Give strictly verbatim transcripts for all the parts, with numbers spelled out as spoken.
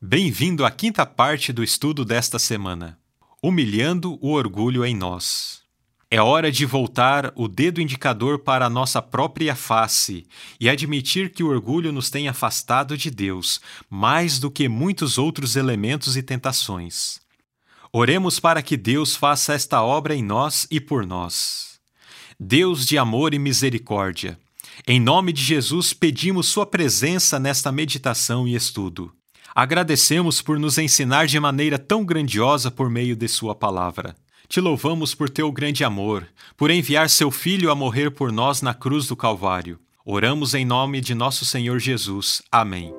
Bem-vindo à quinta parte do estudo desta semana. Humilhando o orgulho em nós. É hora de voltar o dedo indicador para a nossa própria face e admitir que o orgulho nos tem afastado de Deus, mais do que muitos outros elementos e tentações. Oremos para que Deus faça esta obra em nós e por nós. Deus de amor e misericórdia, em nome de Jesus pedimos Sua presença nesta meditação e estudo. Agradecemos por nos ensinar de maneira tão grandiosa por meio de Sua palavra. Te louvamos por Teu grande amor, por enviar Seu Filho a morrer por nós na cruz do Calvário. Oramos em nome de nosso Senhor Jesus. Amém.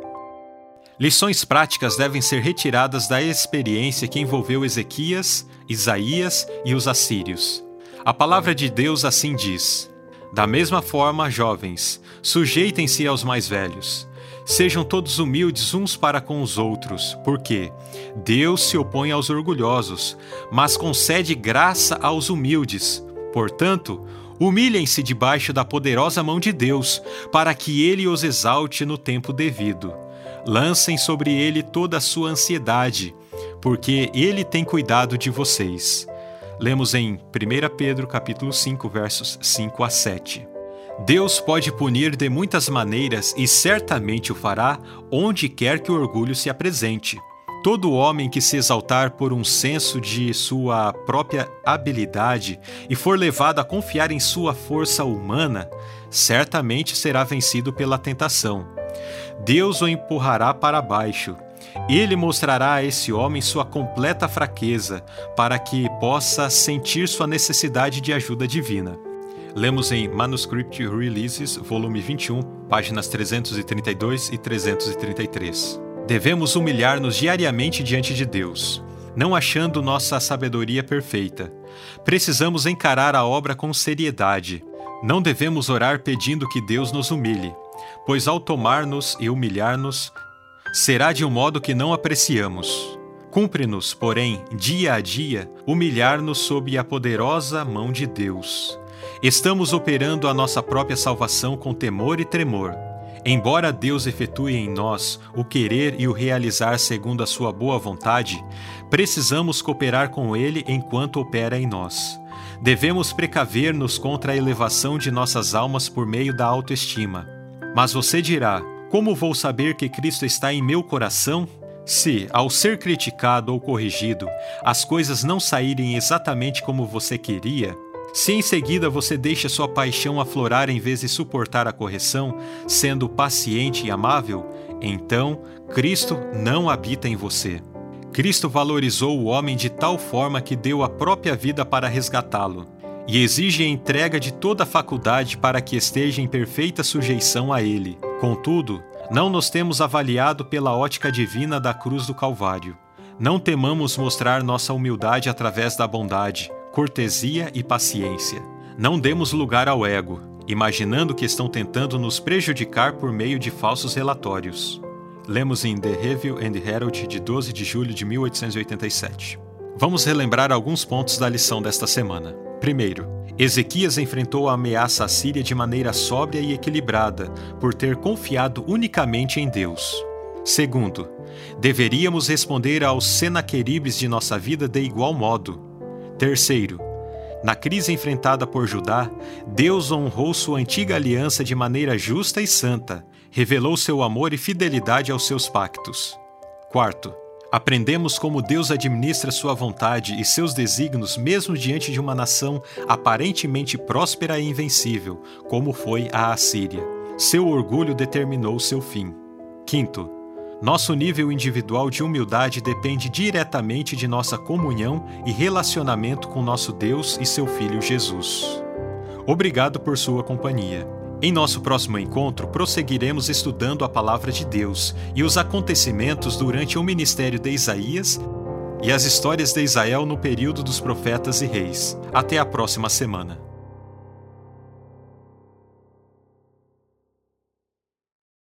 Lições práticas devem ser retiradas da experiência que envolveu Ezequias, Isaías e os assírios. A palavra de Deus assim diz: da mesma forma, jovens, sujeitem-se aos mais velhos. Sejam todos humildes uns para com os outros, porque Deus se opõe aos orgulhosos, mas concede graça aos humildes. Portanto, humilhem-se debaixo da poderosa mão de Deus, para que Ele os exalte no tempo devido. Lancem sobre Ele toda a sua ansiedade, porque Ele tem cuidado de vocês. Lemos em primeira Pedro capítulo cinco, versos cinco a sete. Deus pode punir de muitas maneiras e certamente o fará onde quer que o orgulho se apresente. Todo homem que se exaltar por um senso de sua própria habilidade e for levado a confiar em sua força humana, certamente será vencido pela tentação. Deus o empurrará para baixo. Ele mostrará a esse homem sua completa fraqueza, para que possa sentir sua necessidade de ajuda divina. Lemos em Manuscript Releases, volume vinte e um, páginas trezentos e trinta e dois e trezentos e trinta e três. Devemos humilhar-nos diariamente diante de Deus, não achando nossa sabedoria perfeita. Precisamos encarar a obra com seriedade. Não devemos orar pedindo que Deus nos humilhe, pois ao tomar-nos e humilhar-nos, será de um modo que não apreciamos. Cumpre-nos, porém, dia a dia, humilhar-nos sob a poderosa mão de Deus. Estamos operando a nossa própria salvação com temor e tremor. Embora Deus efetue em nós o querer e o realizar segundo a sua boa vontade, precisamos cooperar com Ele enquanto opera em nós. Devemos precaver-nos contra a elevação de nossas almas por meio da autoestima. Mas você dirá: como vou saber que Cristo está em meu coração? Se, ao ser criticado ou corrigido, as coisas não saírem exatamente como você queria, se em seguida você deixa sua paixão aflorar em vez de suportar a correção, sendo paciente e amável, então Cristo não habita em você. Cristo valorizou o homem de tal forma que deu a própria vida para resgatá-lo, e exige a entrega de toda a faculdade para que esteja em perfeita sujeição a Ele. Contudo, não nos temos avaliado pela ótica divina da cruz do Calvário. Não temamos mostrar nossa humildade através da bondade, cortesia e paciência. Não demos lugar ao ego, imaginando que estão tentando nos prejudicar por meio de falsos relatórios. Lemos em The Review and Herald de doze de julho de mil oitocentos e oitenta e sete. Vamos relembrar alguns pontos da lição desta semana. Primeiro, Ezequias enfrentou a ameaça assíria de maneira sóbria e equilibrada, por ter confiado unicamente em Deus. Segundo, deveríamos responder aos Senaqueribes de nossa vida de igual modo. Terceiro, na crise enfrentada por Judá, Deus honrou sua antiga aliança de maneira justa e santa, revelou seu amor e fidelidade aos seus pactos. Quarto, aprendemos como Deus administra sua vontade e seus desígnios mesmo diante de uma nação aparentemente próspera e invencível, como foi a Assíria. Seu orgulho determinou seu fim. Quinto, nosso nível individual de humildade depende diretamente de nossa comunhão e relacionamento com nosso Deus e seu Filho Jesus. Obrigado por sua companhia. Em nosso próximo encontro, prosseguiremos estudando a Palavra de Deus e os acontecimentos durante o ministério de Isaías e as histórias de Israel no período dos profetas e reis. Até a próxima semana.